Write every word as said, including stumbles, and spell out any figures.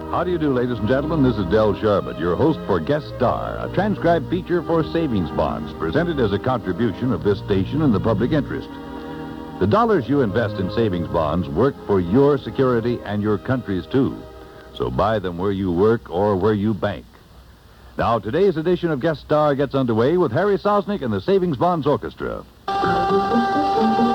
How do you do, ladies and gentlemen? This is Del Sharbutt, your host for Guest Star, a transcribed feature for savings bonds, presented as a contribution of this station in the public interest. The dollars you invest in savings bonds work for your security and your country's, too. So buy them where you work or where you bank. Now, today's edition of Guest Star gets underway with Harry Sosnick and the Savings Bonds Orchestra.